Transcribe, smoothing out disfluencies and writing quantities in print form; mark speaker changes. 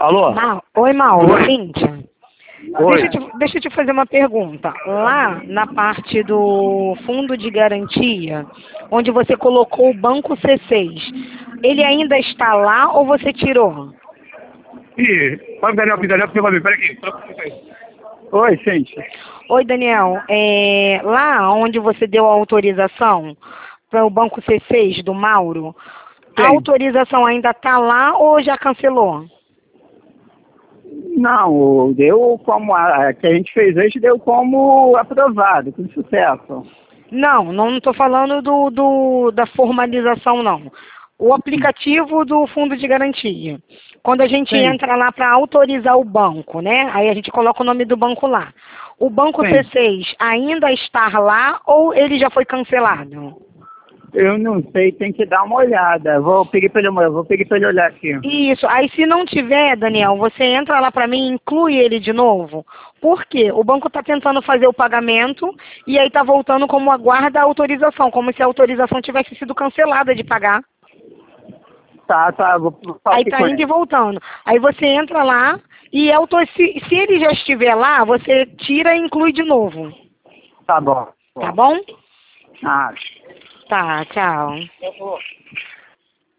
Speaker 1: Alô?
Speaker 2: Oi, Mauro.
Speaker 1: Oi.
Speaker 2: Cíntia.
Speaker 1: Oi.
Speaker 2: Deixa eu te fazer uma pergunta. Lá na parte do fundo de garantia, onde você colocou o banco C6, ele ainda está lá ou você tirou?
Speaker 1: Ih, fala o Daniel que você vai ver. Peraí. Oi, gente.
Speaker 2: Oi, Daniel. Lá onde você deu a autorização para o banco C6 do Mauro, a
Speaker 1: Sim.
Speaker 2: autorização ainda está lá ou já cancelou?
Speaker 1: Não, deu como a que a gente fez hoje, deu como aprovado, com sucesso.
Speaker 2: Não estou falando da formalização, não. O aplicativo do fundo de garantia. Quando a gente
Speaker 1: Sim.
Speaker 2: entra lá para autorizar o banco, né? Aí a gente coloca o nome do banco lá. O banco
Speaker 1: Sim.
Speaker 2: C6 ainda está lá ou ele já foi cancelado?
Speaker 1: Eu não sei, tem que dar uma olhada. Vou pedir para ele olhar aqui.
Speaker 2: Isso. Aí se não tiver, Daniel, você entra lá para mim e inclui ele de novo. Por quê? O banco está tentando fazer o pagamento e aí está voltando como aguarda a autorização, como se a autorização tivesse sido cancelada de pagar.
Speaker 1: Tá, vou falar
Speaker 2: Aí
Speaker 1: aqui
Speaker 2: tá
Speaker 1: com
Speaker 2: indo e
Speaker 1: ele.
Speaker 2: voltando. Aí você entra lá e se ele já estiver lá, você tira e inclui de novo.
Speaker 1: Tá bom.
Speaker 2: Tá bom?
Speaker 1: Ah.
Speaker 2: Tá, tchau.